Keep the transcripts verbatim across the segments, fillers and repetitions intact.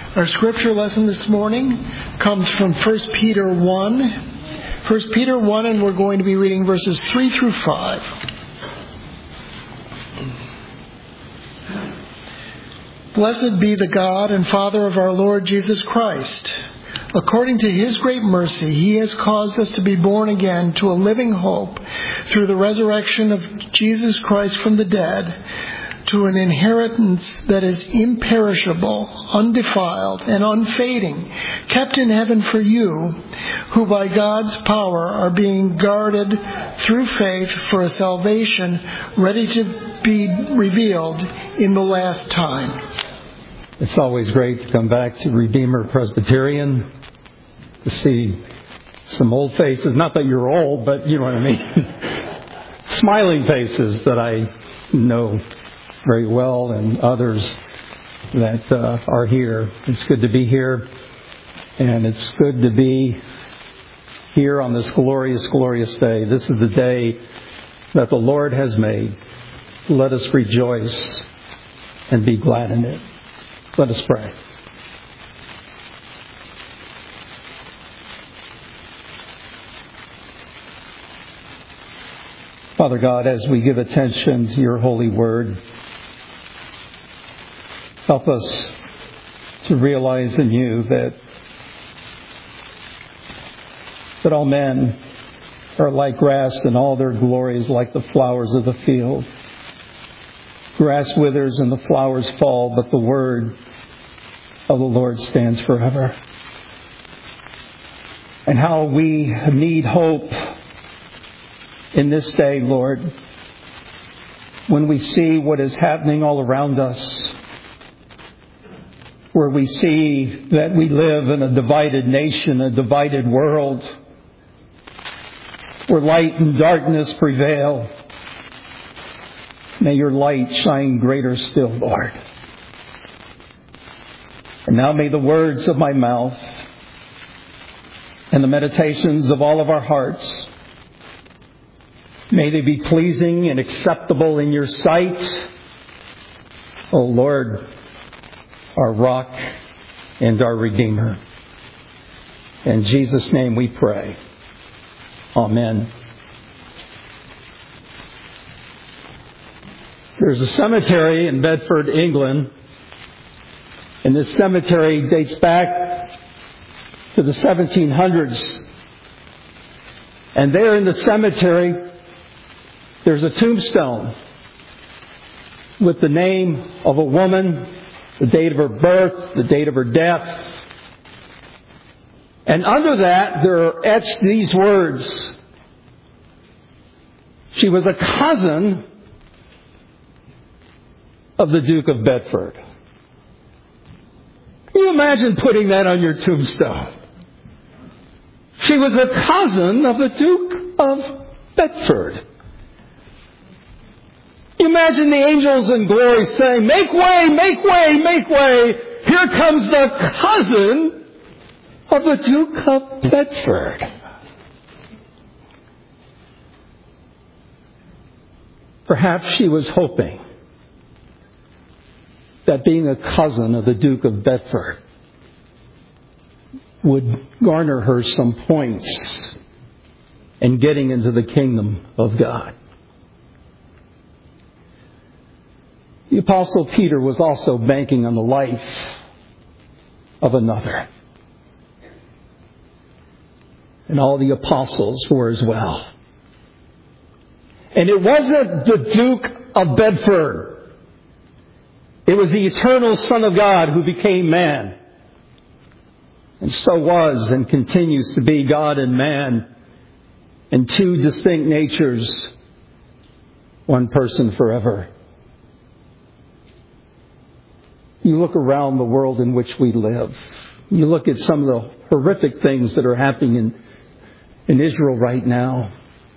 Our scripture lesson this morning comes from First Peter one. First Peter one, and we're going to be reading verses three through five. Blessed be the God and Father of our Lord Jesus Christ. According to His great mercy, He has caused us to be born again to a living hope through the resurrection of Jesus Christ from the dead, to an inheritance that is imperishable, undefiled, and unfading, kept in heaven for you, who by God's power are being guarded through faith for a salvation ready to be revealed in the last time. It's always great to come back to Redeemer Presbyterian, to see some old faces. Not that you're old, but you know what I mean. Smiling faces that I know very well, and others that uh, are here. It's good to be here, and it's good to be here on this glorious, glorious day. This is the day that the Lord has made. Let us rejoice and be glad in it. Let us pray. Father God, as we give attention to your holy word, help us to realize in you that, that all men are like grass, and all their glory is like the flowers of the field. Grass withers and the flowers fall, but the word of the Lord stands forever. And how we need hope in this day, Lord, when we see what is happening all around us, where we see that we live in a divided nation, a divided world, where light and darkness prevail. May your light shine greater still, Lord. And now may the words of my mouth and the meditations of all of our hearts, may they be pleasing and acceptable in your sight, O Lord, our rock and our Redeemer. In Jesus' name we pray. Amen. There's a cemetery in Bedford, England, and this cemetery dates back to the seventeen hundreds. And there in the cemetery, there's a tombstone with the name of a woman, the date of her birth, the date of her death. And under that, there are etched these words. She was a cousin of the Duke of Bedford. Can you imagine putting that on your tombstone? She was a cousin of the Duke of Bedford. You imagine the angels in glory saying, "Make way, make way, make way. Here comes the cousin of the Duke of Bedford." Perhaps she was hoping that being a cousin of the Duke of Bedford would garner her some points in getting into the kingdom of God. The Apostle Peter was also banking on the life of another. And all the apostles were as well. And it wasn't the Duke of Bedford. It was the eternal Son of God who became man. And so was and continues to be God and man in two distinct natures, one person forever. You look around the world in which we live. You look at some of the horrific things that are happening in, in Israel right now.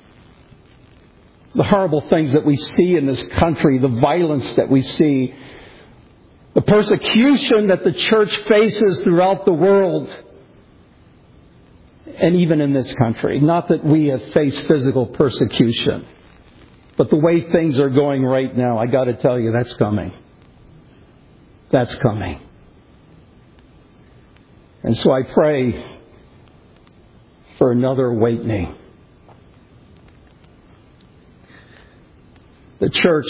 The horrible things that we see in this country, the violence that we see, the persecution that the church faces throughout the world, and even in this country. Not that we have faced physical persecution, but the way things are going right now, I got to tell you, that's coming. That's coming. And so I pray for another awakening. The church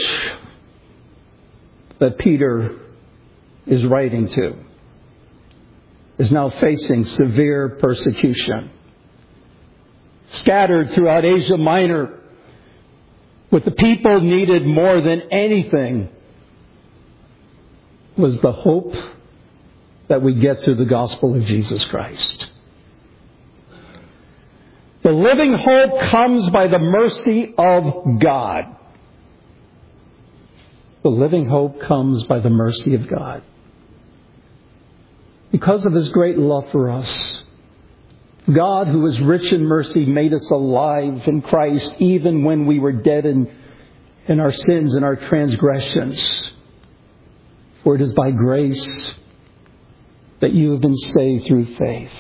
that Peter is writing to is now facing severe persecution. Scattered throughout Asia Minor, what the people needed more than anything was the hope that we get through the gospel of Jesus Christ. The living hope comes by the mercy of God. The living hope comes by the mercy of God. Because of His great love for us, God, who is rich in mercy, made us alive in Christ even when we were dead in, in our sins and our transgressions. For it is by grace that you have been saved through faith.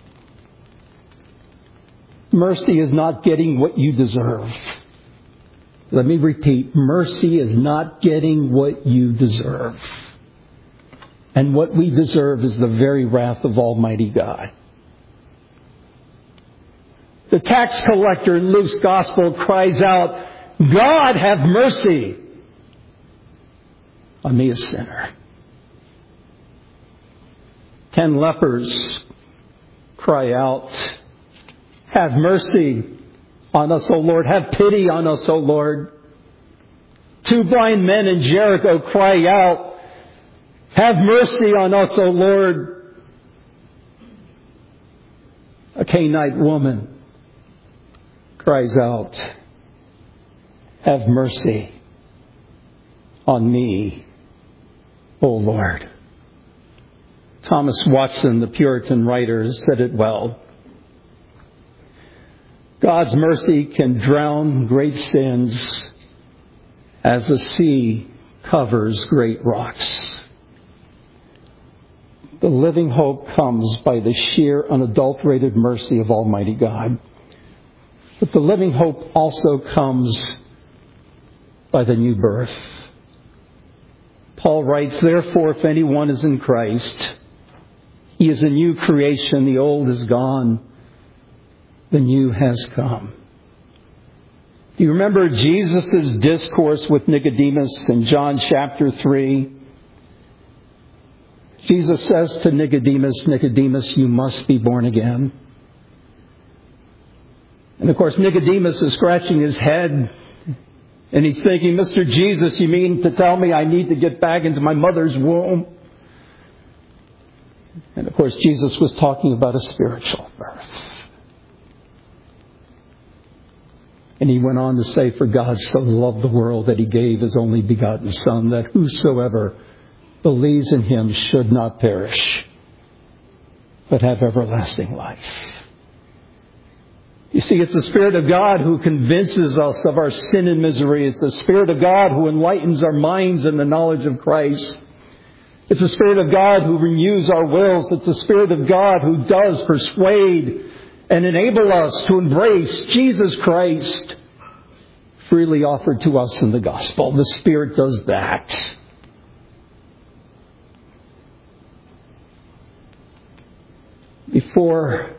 Mercy is not getting what you deserve. Let me repeat, mercy is not getting what you deserve. And what we deserve is the very wrath of Almighty God. The tax collector in Luke's Gospel cries out, God have mercy on me, a sinner. Ten lepers cry out, have mercy on us, O Lord. Have pity on us, O Lord. Two blind men in Jericho cry out, have mercy on us, O Lord. A Canaanite woman cries out, have mercy on me, O Lord. Thomas Watson, the Puritan writer, said it well. God's mercy can drown great sins as the sea covers great rocks. The living hope comes by the sheer, unadulterated mercy of Almighty God. But the living hope also comes by the new birth. Paul writes, therefore, if anyone is in Christ, he is a new creation. The old is gone. The new has come. Do you remember Jesus' discourse with Nicodemus in John chapter three? Jesus says to Nicodemus, Nicodemus, you must be born again. And of course, Nicodemus is scratching his head and he's thinking, Mister Jesus, you mean to tell me I need to get back into my mother's womb? And of course, Jesus was talking about a spiritual birth. And he went on to say, for God so loved the world that he gave his only begotten Son, that whosoever believes in him should not perish, but have everlasting life. You see, it's the Spirit of God who convinces us of our sin and misery. It's the Spirit of God who enlightens our minds in the knowledge of Christ. It's the Spirit of God who renews our wills. It's the Spirit of God who does persuade and enable us to embrace Jesus Christ freely offered to us in the gospel. The Spirit does that. Before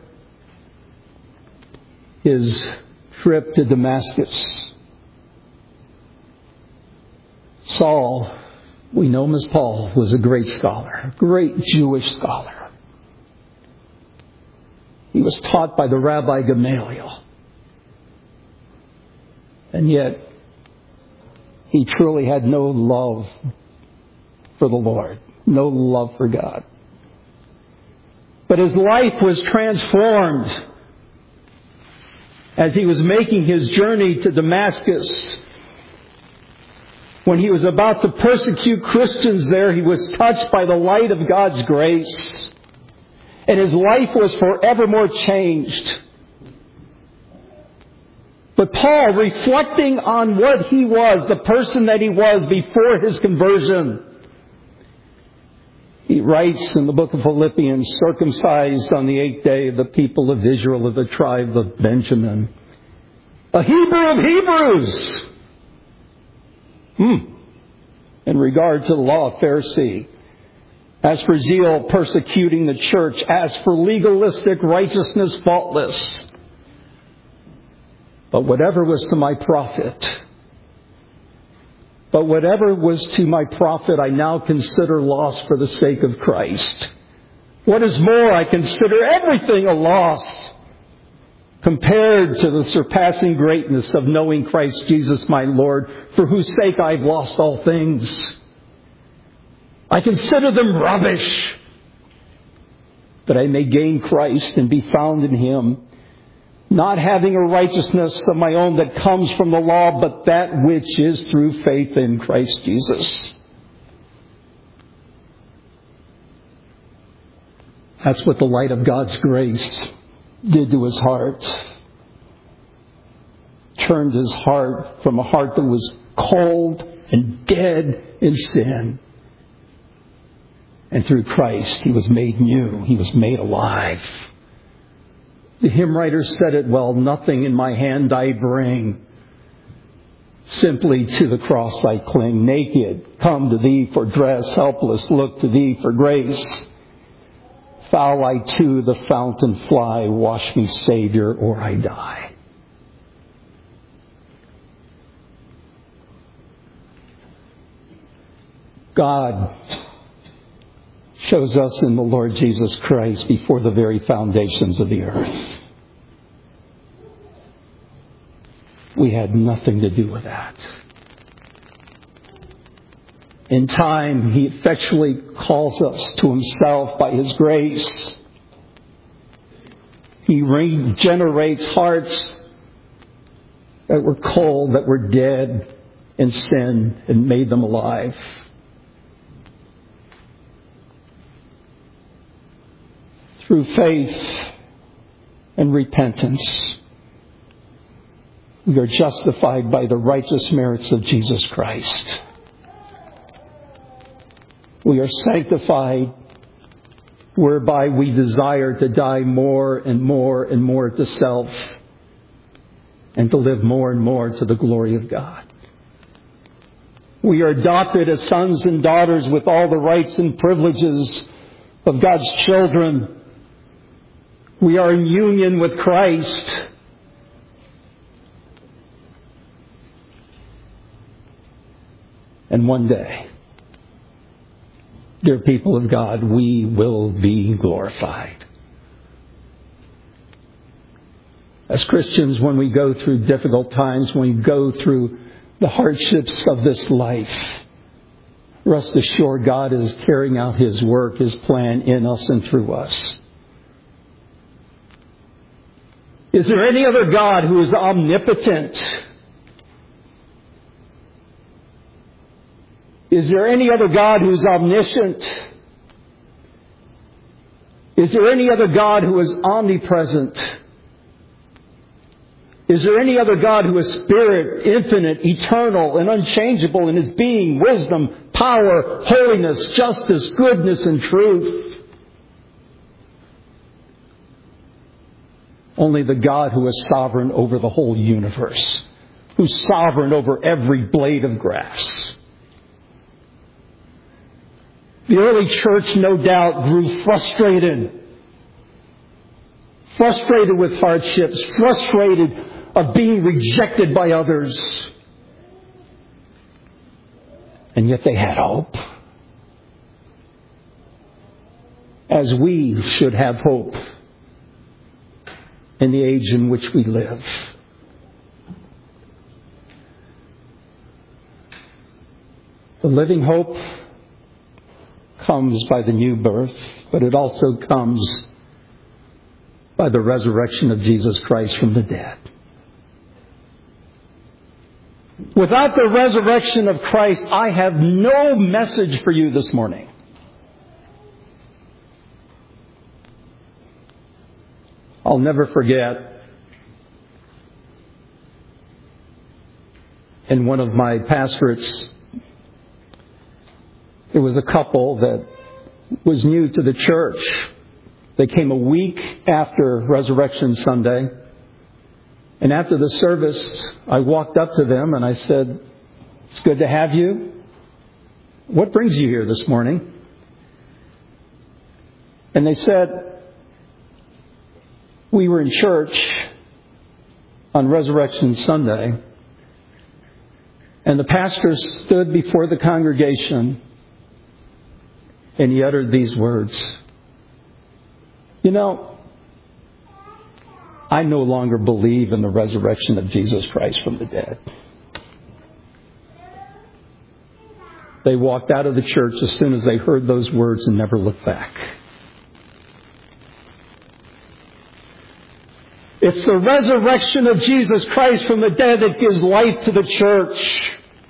his trip to Damascus, Saul, we know him as Paul, was a great scholar, a great Jewish scholar. He was taught by the Rabbi Gamaliel. And yet, he truly had no love for the Lord, no love for God. But his life was transformed as he was making his journey to Damascus. When he was about to persecute Christians there, he was touched by the light of God's grace. And his life was forevermore changed. But Paul, reflecting on what he was, the person that he was before his conversion, he writes in the book of Philippians, circumcised on the eighth day of the people of Israel of the tribe of Benjamin, a Hebrew of Hebrews, hmm. in regard to the law, a Pharisee, As for zeal, persecuting the church. As for legalistic righteousness, faultless. But whatever was to my profit, but whatever was to my profit, I now consider loss for the sake of Christ. What is more, I consider everything a loss compared to the surpassing greatness of knowing Christ Jesus my Lord, for whose sake I've lost all things. I consider them rubbish, that I may gain Christ and be found in Him, not having a righteousness of my own that comes from the law, but that which is through faith in Christ Jesus. That's what the light of God's grace did to his heart. Turned his heart from a heart that was cold and dead in sin. And through Christ, he was made new. He was made alive. The hymn writer said it well, nothing in my hand I bring. Simply to the cross I cling. Naked, come to Thee for dress. Helpless, look to Thee for grace. Foul I to the fountain fly. Wash me, Savior, or I die. God shows us in the Lord Jesus Christ before the very foundations of the earth. We had nothing to do with that. In time, He effectually calls us to Himself by His grace. He regenerates hearts that were cold, that were dead in sin, and made them alive. Through faith and repentance, we are justified by the righteous merits of Jesus Christ. We are sanctified, whereby we desire to die more and more and more to self, and to live more and more to the glory of God. We are adopted as sons and daughters with all the rights and privileges of God's children. We are in union with Christ. And one day, dear people of God, we will be glorified. As Christians, when we go through difficult times, when we go through the hardships of this life, rest assured God is carrying out His work, His plan in us and through us. Is there any other God who is omnipotent? Is there any other God who is omniscient? Is there any other God who is omnipresent? Is there any other God who is spirit, infinite, eternal, and unchangeable in His being, wisdom, power, holiness, justice, goodness, and truth? Only the God who is sovereign over the whole universe, who's sovereign over every blade of grass. The early church, no doubt, grew frustrated. Frustrated with hardships. Frustrated of being rejected by others. And yet they had hope. As we should have hope in the age in which we live. The living hope comes by the new birth, but it also comes by the resurrection of Jesus Christ from the dead. Without the resurrection of Christ, I have no message for you this morning. I'll never forget, in one of my pastorates, there was a couple that was new to the church. They came a week after Resurrection Sunday. And after the service, I walked up to them and I said, "It's good to have you. What brings you here this morning?" And they said, we were in church on Resurrection Sunday, and the pastor stood before the congregation and he uttered these words. You know, I no longer believe in the resurrection of Jesus Christ from the dead. They walked out of the church as soon as they heard those words and never looked back. It's the resurrection of Jesus Christ from the dead that gives life to the church.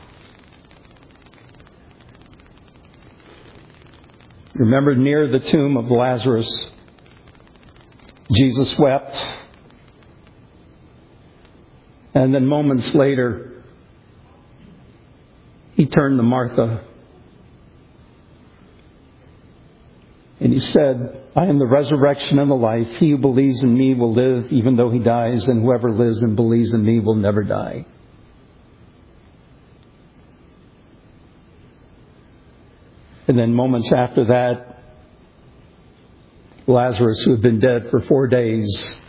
Remember, near the tomb of Lazarus, Jesus wept. And then moments later, he turned to Martha and he said, I am the resurrection and the life. He who believes in me will live even though he dies, and whoever lives and believes in me will never die. And then moments after that, Lazarus, who had been dead for four days,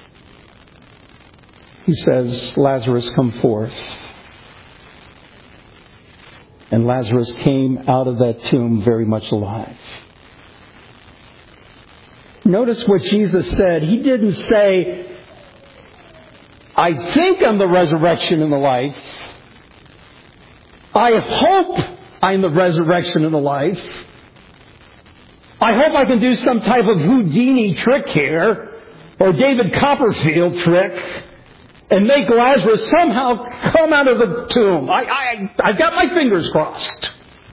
he says, Lazarus, come forth. And Lazarus came out of that tomb very much alive. Notice what Jesus said. He didn't say, I think I'm the resurrection and the life. I hope I'm the resurrection and the life. I hope I can do some type of Houdini trick here, or David Copperfield trick, and make Lazarus somehow come out of the tomb. I, I, I've got my fingers crossed.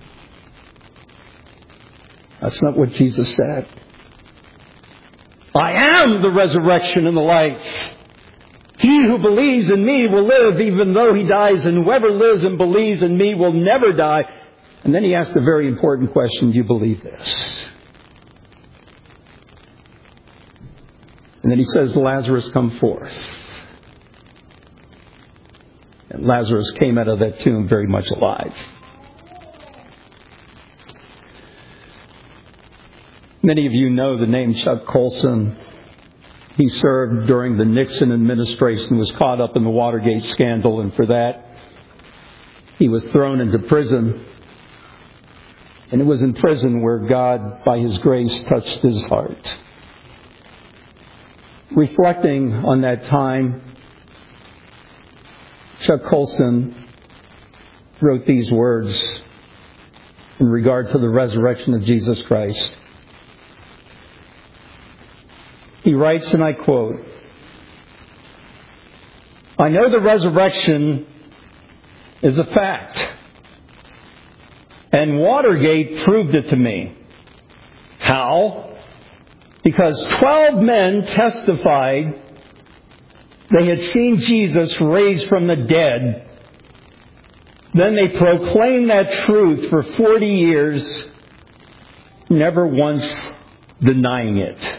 That's not what Jesus said. I am the resurrection and the life. He who believes in me will live even though he dies, and whoever lives and believes in me will never die. And then he asked a very important question, do you believe this? And then he says, Lazarus, come forth. And Lazarus came out of that tomb very much alive. Many of you know the name Chuck Colson. He served during the Nixon administration, was caught up in the Watergate scandal, and for that he was thrown into prison. And it was in prison where God, by His grace, touched his heart. Reflecting on that time, Chuck Colson wrote these words in regard to the resurrection of Jesus Christ. He writes, and I quote, I know the resurrection is a fact, and Watergate proved it to me. How? Because twelve men testified they had seen Jesus raised from the dead. Then they proclaimed that truth for forty years, never once denying it.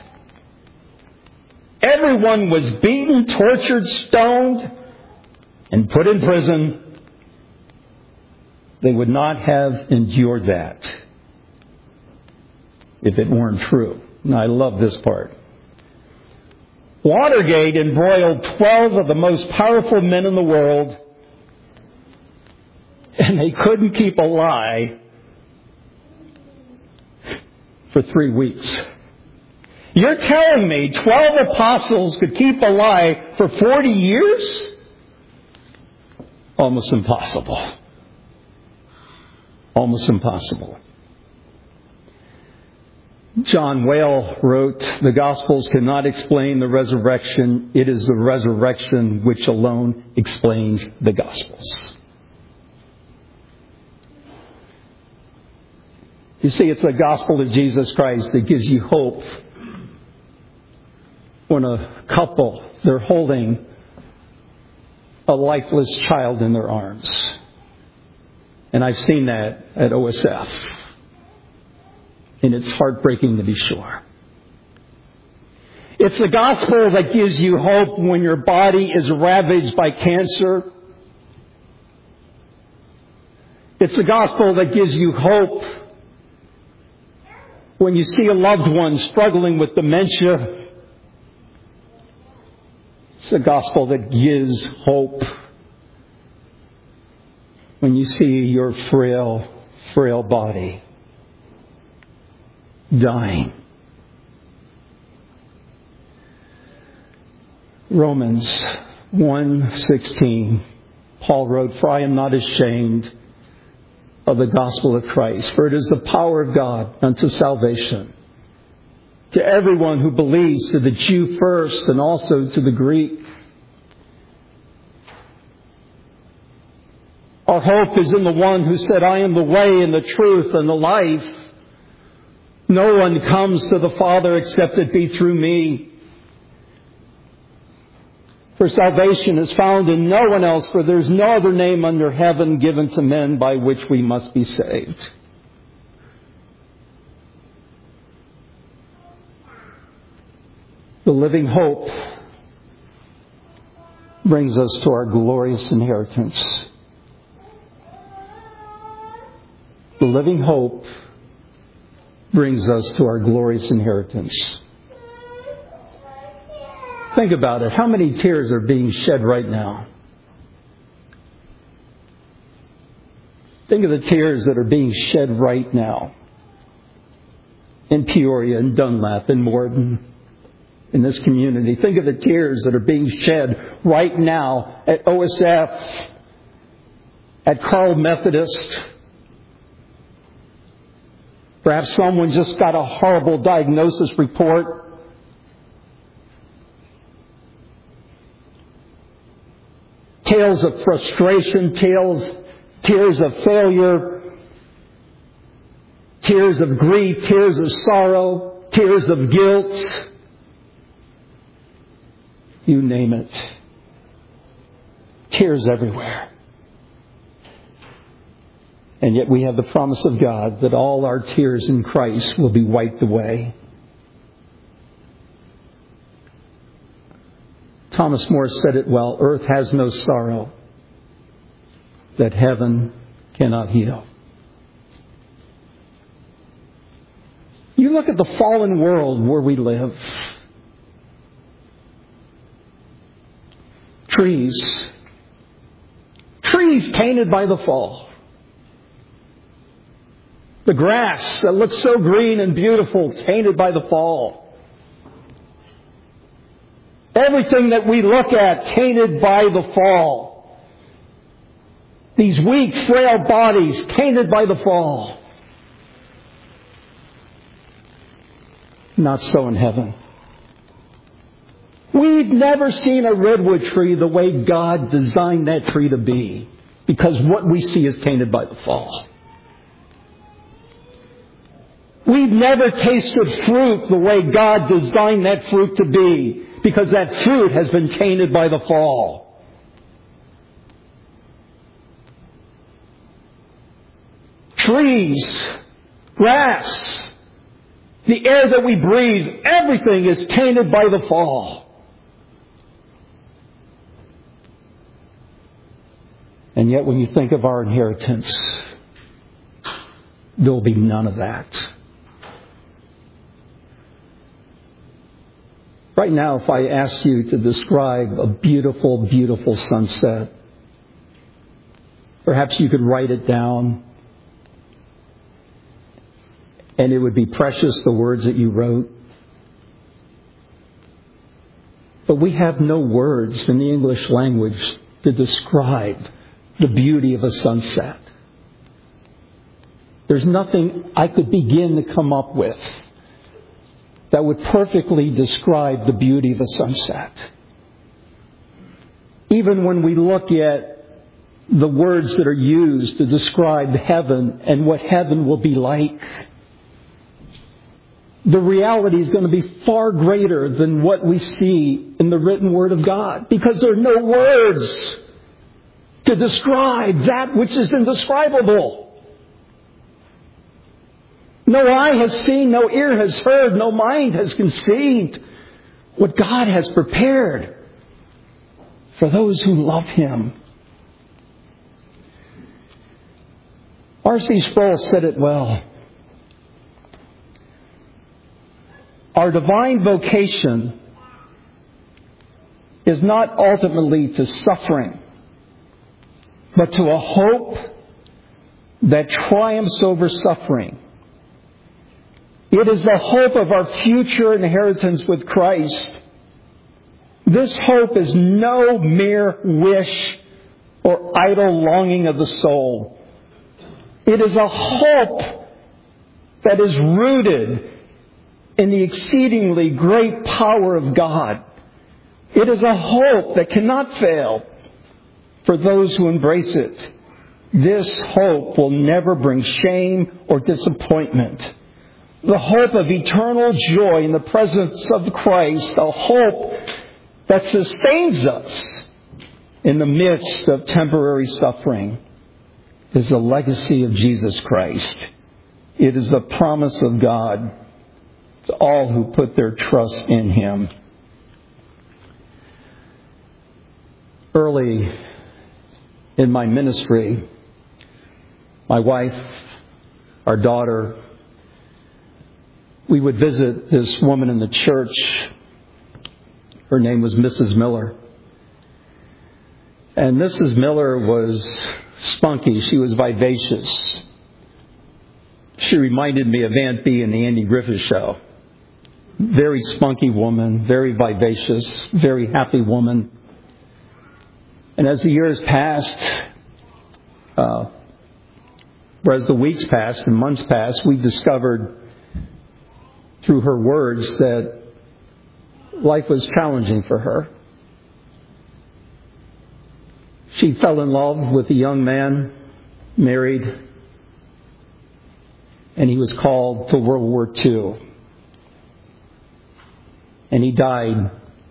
Everyone was beaten, tortured, stoned, and put in prison. They would not have endured that if it weren't true. And I love this part. Watergate embroiled twelve of the most powerful men in the world, and they couldn't keep a lie for three weeks. You're telling me twelve apostles could keep a lie for forty years? Almost impossible. Almost impossible. John Whale wrote, the Gospels cannot explain the resurrection. It is the resurrection which alone explains the Gospels. You see, it's the gospel of Jesus Christ that gives you hope when a couple, they're holding a lifeless child in their arms. And I've seen that at O S F. And it's heartbreaking to be sure. It's the gospel that gives you hope when your body is ravaged by cancer. It's the gospel that gives you hope When you see a loved one struggling with dementia, it's a gospel that gives hope. When you see your frail, frail body dying. Romans one sixteen, Paul wrote, "For I am not ashamed of the gospel of Christ, for it is the power of God unto salvation, to everyone who believes, to the Jew first and also to the Greek." Our hope is in the one who said, "I am the way and the truth and the life. No one comes to the Father except it be through me. For salvation is found in no one else, for there is no other name under heaven given to men by which we must be saved." The living hope brings us to our glorious inheritance. The living hope brings us to our glorious inheritance. Think about it. How many tears are being shed right now? Think of the tears that are being shed right now. In Peoria, in Dunlap, in Morton, in this community. Think of the tears that are being shed right now at O S F, at Carl Methodist. Perhaps someone just got a horrible diagnosis report. Tales of frustration, tales, tears of failure, tears of grief, tears of sorrow, tears of guilt. You name it. Tears everywhere. And yet we have the promise of God that all our tears in Christ will be wiped away. Thomas More said it well, "Earth has no sorrow that heaven cannot heal." You look at the fallen world where we live. Trees. Trees tainted by the fall. The grass that looks so green and beautiful, tainted by the fall. Everything that we look at, tainted by the fall. These weak, frail bodies, tainted by the fall. Not so in heaven. We've never seen a redwood tree the way God designed that tree to be, because what we see is tainted by the fall. We've never tasted fruit the way God designed that fruit to be, because that fruit has been tainted by the fall. Trees, grass, the air that we breathe, everything is tainted by the fall. And yet when you think of our inheritance, there will be none of that. Right now, if I ask you to describe a beautiful, beautiful sunset, perhaps you could write it down, and it would be precious, the words that you wrote. But we have no words in the English language to describe the beauty of a sunset. There's nothing I could begin to come up with that would perfectly describe the beauty of a sunset. Even when we look at the words that are used to describe heaven and what heaven will be like, the reality is going to be far greater than what we see in the written Word of God, because there are no words to describe that which is indescribable. No eye has seen, no ear has heard, no mind has conceived what God has prepared for those who love Him. R C Sproul said it well. Our divine vocation is not ultimately to suffering, but to a hope that triumphs over suffering. It is the hope of our future inheritance with Christ. This hope is no mere wish or idle longing of the soul. It is a hope that is rooted in the exceedingly great power of God. It is a hope that cannot fail for those who embrace it. This hope will never bring shame or disappointment. The hope of eternal joy in the presence of Christ, a hope that sustains us in the midst of temporary suffering, is the legacy of Jesus Christ. It is the promise of God to all who put their trust in Him. Early in my ministry, my wife, our daughter, we would visit this woman in the church. Her name was Missus Miller. And Missus Miller was spunky. She was vivacious. She reminded me of Aunt Bee in the Andy Griffith Show. Very spunky woman, very vivacious, very happy woman. And as the years passed, uh, or as the weeks passed and months passed, we discovered through her words that life was challenging for her. She fell in love with a young man, married, and he was called to World War Two. And he died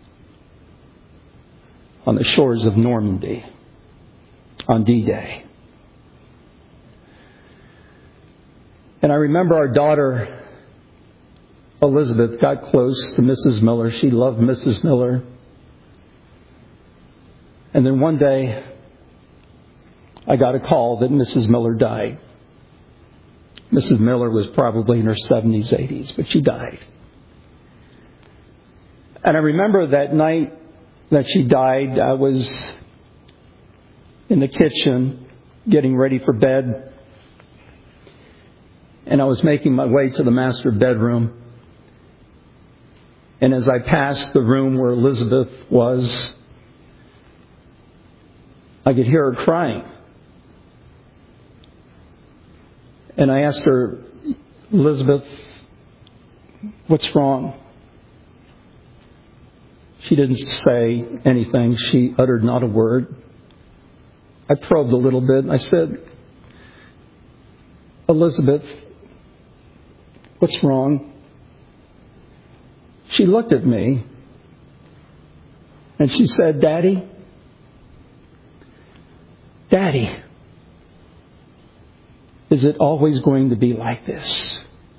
on the shores of Normandy on D-Day. And I remember our daughter, Elizabeth, got close to Missus Miller. She loved Missus Miller. And then one day, I got a call that Missus Miller died. Missus Miller was probably in her seventies, eighties, but she died. And I remember that night that she died, I was in the kitchen getting ready for bed. And I was making my way to the master bedroom. And as I passed the room where Elizabeth was, I could hear her crying. And I asked her, Elizabeth, what's wrong? She didn't say anything. She uttered not a word. I probed a little bit. I said, Elizabeth, what's wrong? She looked at me and she said, Daddy, Daddy, is it always going to be like this?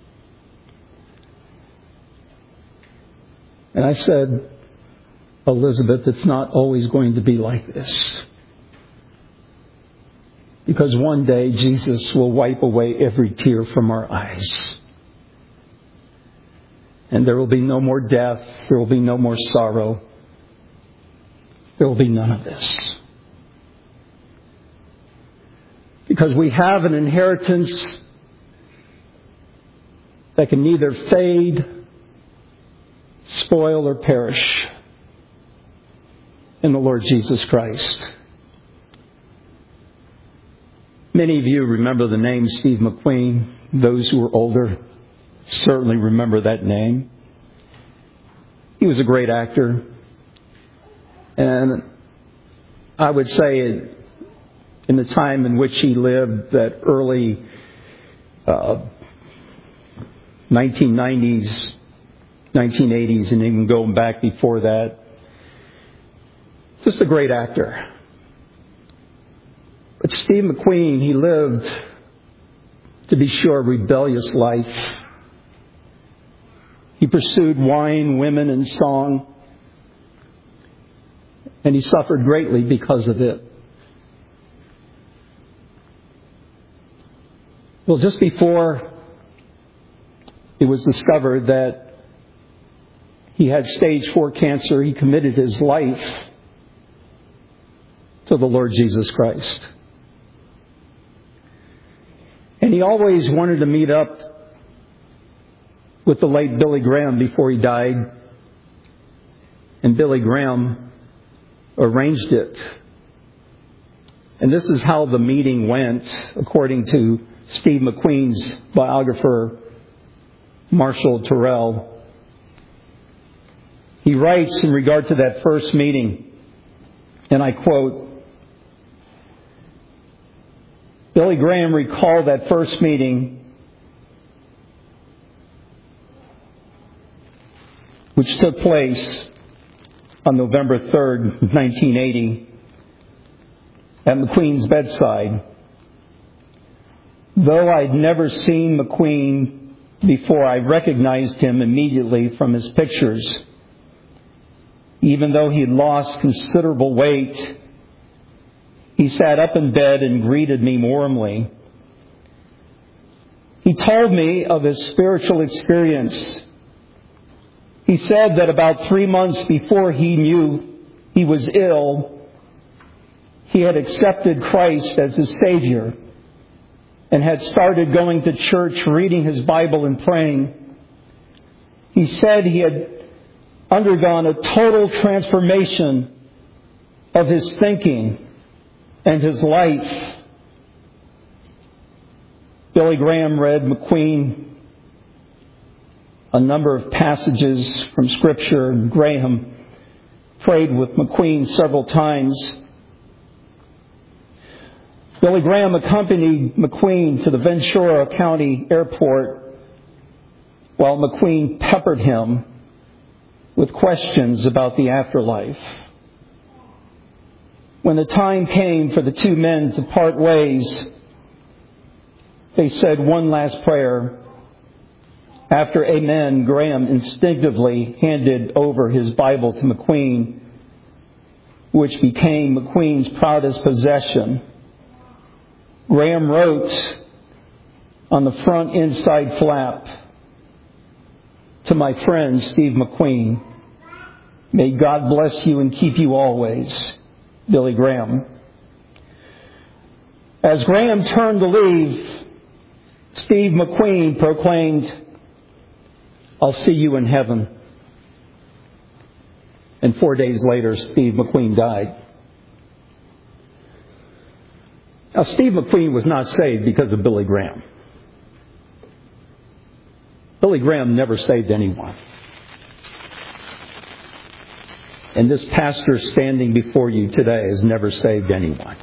And I said, Elizabeth, it's not always going to be like this. Because one day Jesus will wipe away every tear from our eyes. And there will be no more death. There will be no more sorrow. There will be none of this. Because we have an inheritance that can neither fade, spoil, or perish in the Lord Jesus Christ. Many of you remember the name Steve McQueen. Those who are older certainly remember that name. He was a great actor. And I would say in the time in which he lived, that early uh, nineteen nineties, nineteen eighties, and even going back before that, just a great actor. But Steve McQueen, he lived, to be sure, a rebellious life. He pursued wine, women, and song. And he suffered greatly because of it. Well, just before it was discovered that he had stage four cancer. He committed his life to the Lord Jesus Christ. And he always wanted to meet up with the late Billy Graham before he died. And Billy Graham arranged it. And this is how the meeting went, according to Steve McQueen's biographer, Marshall Terrell. He writes in regard to that first meeting, and I quote, Billy Graham recalled that first meeting, which took place on November third, nineteen eighty, at McQueen's bedside. Though I'd never seen McQueen before, I recognized him immediately from his pictures. Even though he'd lost considerable weight, he sat up in bed and greeted me warmly. He told me of his spiritual experience. He said that about three months before he knew he was ill, he had accepted Christ as his Savior and had started going to church, reading his Bible and praying. He said he had undergone a total transformation of his thinking and his life. Billy Graham read McQueen a number of passages from Scripture, and Graham prayed with McQueen several times. Billy Graham accompanied McQueen to the Ventura County Airport while McQueen peppered him with questions about the afterlife. When the time came for the two men to part ways, they said one last prayer. After amen, Graham instinctively handed over his Bible to McQueen, which became McQueen's proudest possession. Graham wrote on the front inside flap, "To my friend Steve McQueen, may God bless you and keep you always, Billy Graham." As Graham turned to leave, Steve McQueen proclaimed, "I'll see you in heaven." And four days later, Steve McQueen died. Now, Steve McQueen was not saved because of Billy Graham. Billy Graham never saved anyone. And this pastor standing before you today has never saved anyone.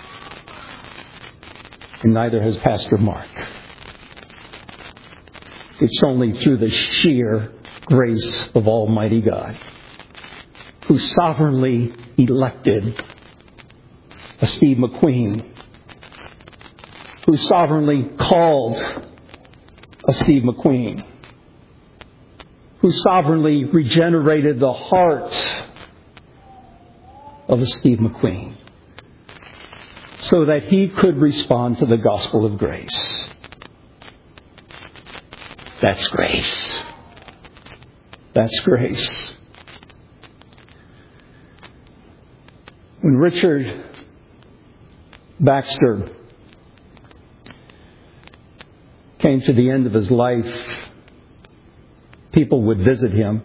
And neither has Pastor Mark. It's only through the sheer grace of Almighty God, who sovereignly elected a Steve McQueen, who sovereignly called a Steve McQueen, who sovereignly regenerated the heart of a Steve McQueen, so that he could respond to the gospel of grace. That's grace. That's grace. When Richard Baxter came to the end of his life, people would visit him,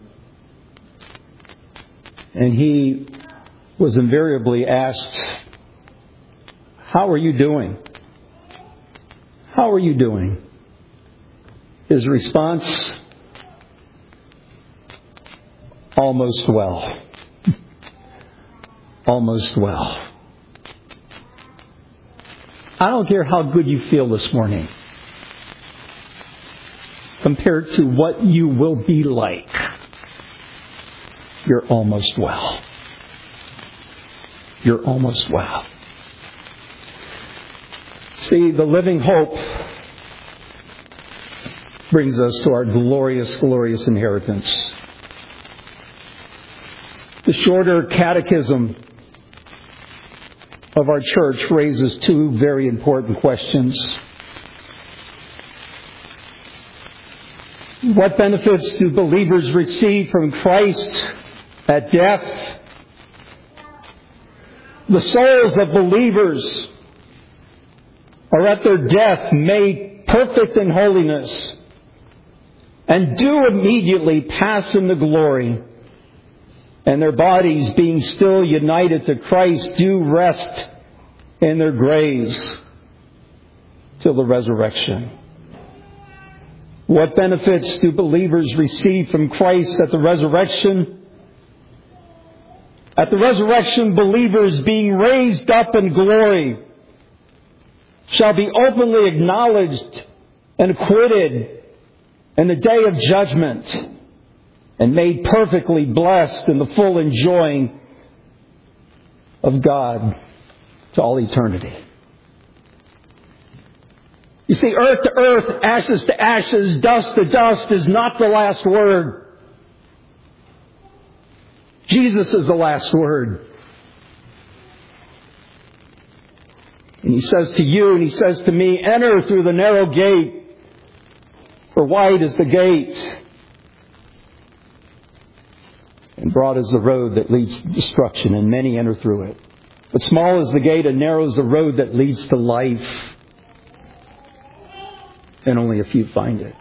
and he was invariably asked, "How are you doing? How are you doing?" His response, "Almost well. Almost well." I don't care how good you feel this morning compared to what you will be like. You're almost well. You're almost well. See, the living hope brings us to our glorious, glorious inheritance. The shorter catechism of our church raises two very important questions. What benefits do believers receive from Christ at death? The souls of believers are at their death made perfect in holiness and do immediately pass into glory. And their bodies, being still united to Christ, do rest in their graves till the resurrection. What benefits do believers receive from Christ at the resurrection? At the resurrection, believers being raised up in glory shall be openly acknowledged and acquitted in the day of judgment and made perfectly blessed in the full enjoying of God to all eternity. You see, earth to earth, ashes to ashes, dust to dust is not the last word. Jesus is the last word. And He says to you and He says to me, enter through the narrow gate, for wide is the gate, and broad is the road that leads to destruction, and many enter through it. But small is the gate and narrow is the road that leads to life, and only a few find it.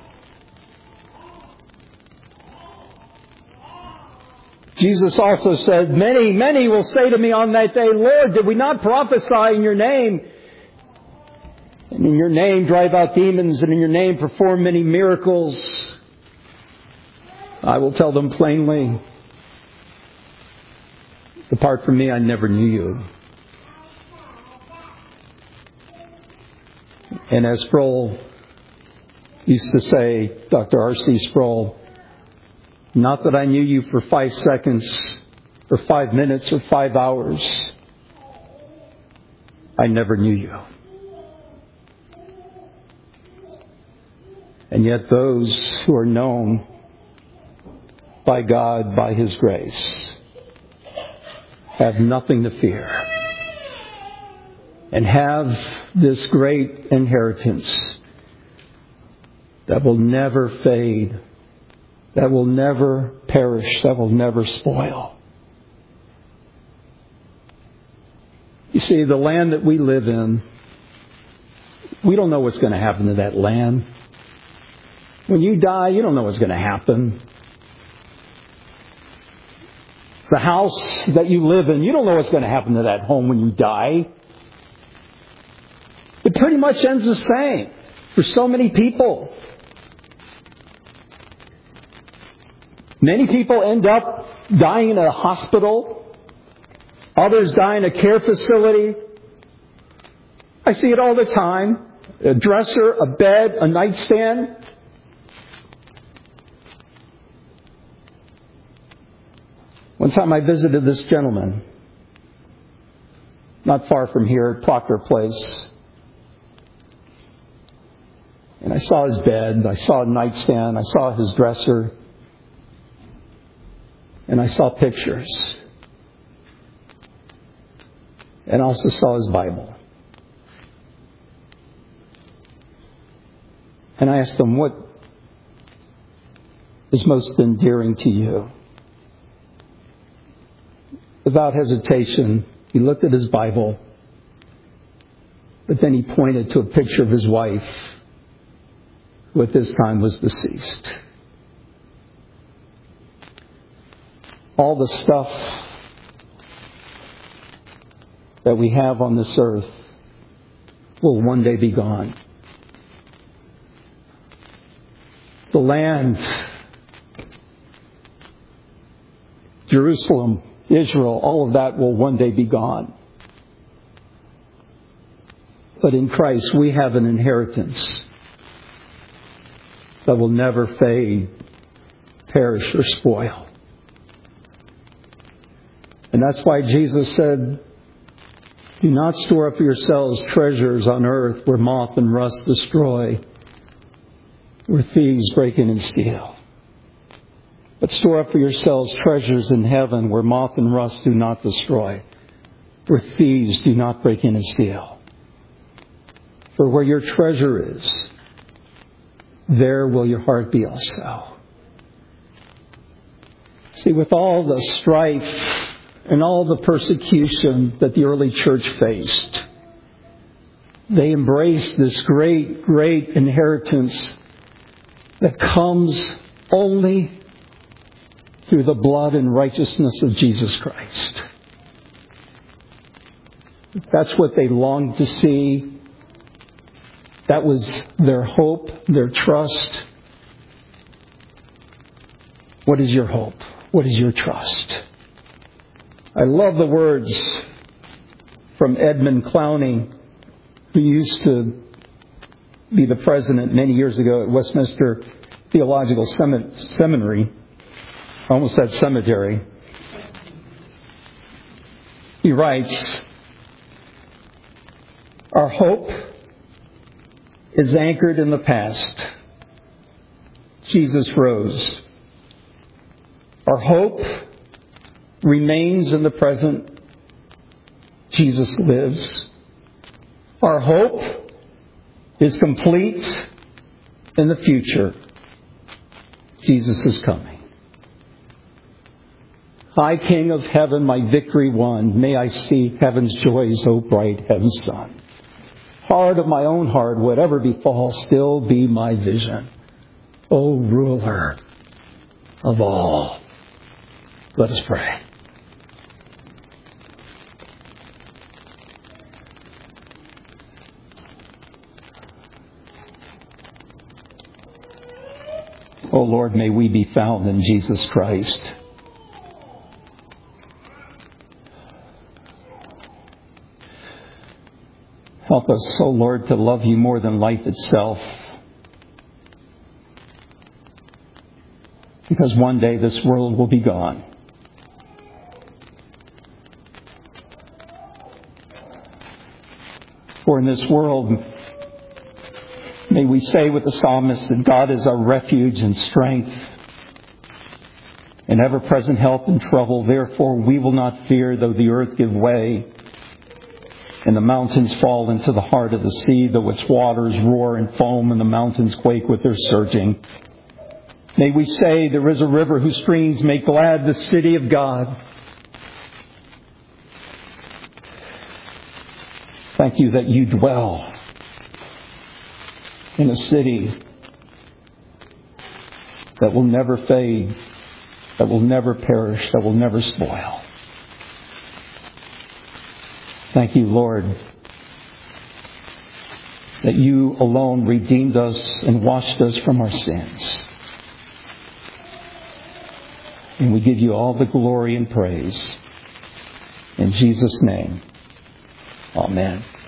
Jesus also said, many, many will say to me on that day, Lord, did we not prophesy in your name? And in your name drive out demons, and in your name perform many miracles? I will tell them plainly, depart from me, I never knew you. And as Sproul used to say, Doctor R C Sproul, not that I knew you for five seconds or five minutes or five hours. I never knew you. And yet those who are known by God, by His grace, have nothing to fear and have this great inheritance that will never fade, that will never perish, that will never spoil. You see, the land that we live in, we don't know what's going to happen to that land. When you die, you don't know what's going to happen. The house that you live in, you don't know what's going to happen to that home when you die. It pretty much ends the same for so many people. Many people end up dying in a hospital. Others die in a care facility. I see it all the time. A dresser, a bed, a nightstand. One time I visited this gentleman, not far from here at Proctor Place. And I saw his bed, I saw a nightstand, I saw his dresser, and I saw pictures. And I also saw his Bible. And I asked him, what is most endearing to you? Without hesitation, he looked at his Bible, but then he pointed to a picture of his wife, who at this time was deceased. All the stuff that we have on this earth will one day be gone. The land, Jerusalem, Israel, all of that will one day be gone. But in Christ, we have an inheritance that will never fade, perish, or spoil. And that's why Jesus said, do not store up for yourselves treasures on earth where moth and rust destroy, where thieves break in and steal. But store up for yourselves treasures in heaven where moth and rust do not destroy, where thieves do not break in and steal. For where your treasure is, there will your heart be also. See, with all the strife and all the persecution that the early church faced, they embraced this great, great inheritance that comes only through the blood and righteousness of Jesus Christ. That's what they longed to see. That was their hope, their trust. What is your hope? What is your trust? I love the words from Edmund Clowney, who used to be the president many years ago at Westminster Theological Seminary. I almost said cemetery. He writes, "Our hope is anchored in the past. Jesus rose. Our hope remains in the present. Jesus lives. Our hope is complete in the future. Jesus is coming. High King of heaven, my victory won. May I see heaven's joys, O bright heaven's sun. Heart of my own heart, whatever befall, still be my vision. O ruler of all." Let us pray. O Lord, may we be found in Jesus Christ. Help us, O Lord, to love you more than life itself. Because one day this world will be gone. For in this world, may we say with the psalmist that God is our refuge and strength, an ever-present help in trouble. Therefore we will not fear, though the earth give way, and the mountains fall into the heart of the sea, though its waters roar and foam, and the mountains quake with their surging. May we say, there is a river whose streams make glad the city of God. Thank you that you dwell in a city that will never fade, that will never perish, that will never spoil. Thank you, Lord, that you alone redeemed us and washed us from our sins. And we give you all the glory and praise. In Jesus' name, amen.